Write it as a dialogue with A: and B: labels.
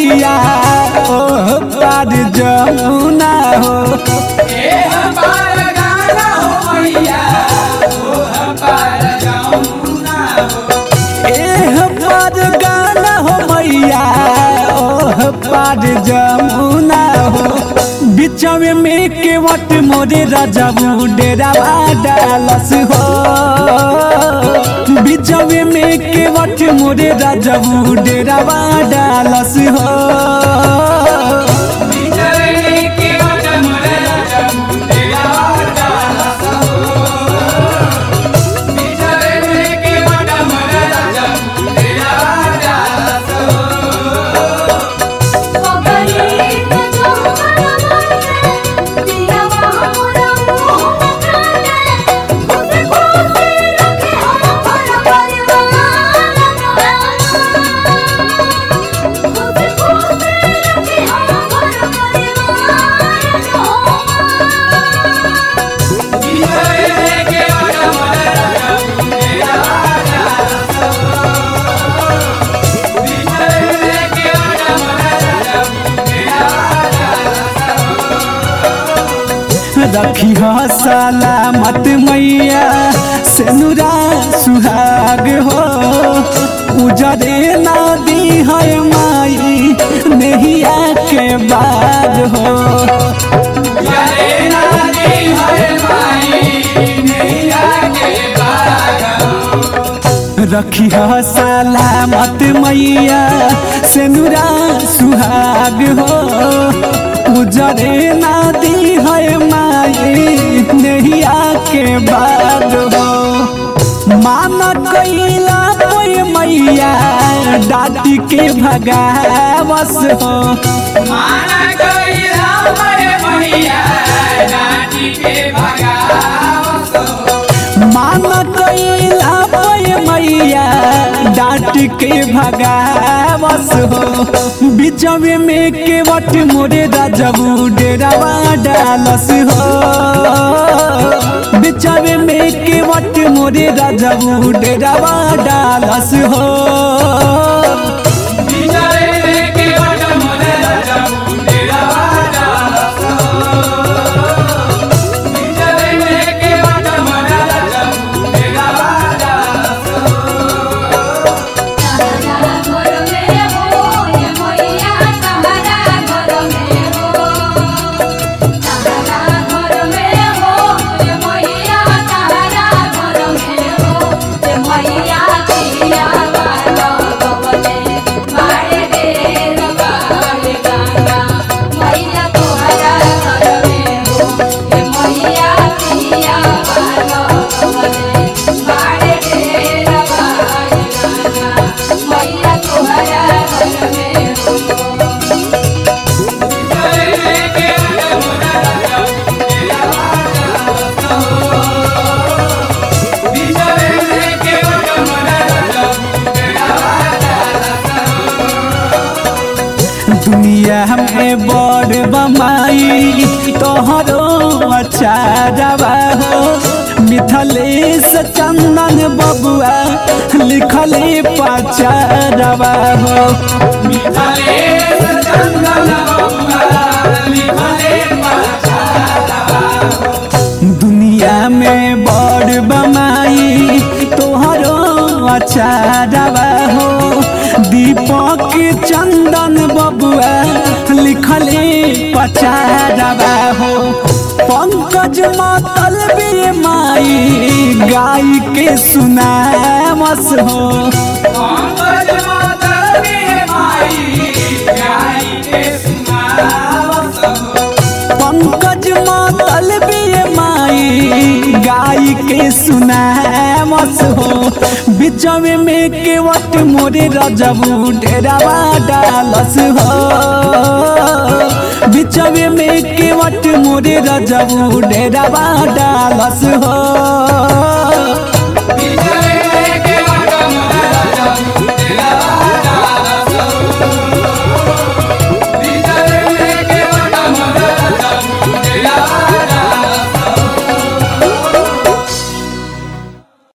A: मैया ओह पार जमुना हो।
B: एह पार गाना हो मैया ओह पार जमुना हो।
A: एह पार गाना हो मैया ओह पार जमुना हो। बिचवे में केवट मोरे रजबू डेरावा डालस हो। बिचवे में केवट मोरे रजबू डेरावा डालस हो। रखी सलामत मैया सेनुरा सुहाग हो। उजरे ना दी है माई नैया के बाग हो।
B: उजरे ना दी है माई नैया के बाग हो।
A: रखी सलामत मैया सेनुरा सुहाग हो। उजरे ना दी है माई नैया के बाद हो। माना कैला कोई मैया डाटी के भगावस हो।
B: माना कैला मैया डाटी के भगावस हो।
A: माना कैला मैया डाट के भगावस हो। बिचवे में केवट मोरे रजबू डेरावा डालस हो। बिचवे में केवट मोरे रजबू डेरावा डालस हो। दुनिया में बड़ बमाई तोहरो अच्छा रवा हो। मिथलेश चंदन बबुआ लिखले पचारवा हो।
B: मिथलेश चंदन बबुआ लिखले पचारवा हो।
A: दुनिया में बड़ बमाई तोहरो अच्छा रवा हो। दीपक चंदन बबुआ लिखले पचारवा हो। पंकज मतलबी माई गाय के सुनावस हो।
B: पंकज मतलबी माई गाय के सुनावस हो।
A: पंकज मतलबी माई गाय के सुनावस हो। बिचवे में केवट मोरे रजबू डेरावा डालस हो। बिचवे में केवट मोरे रजबू डेरावा डालस हो।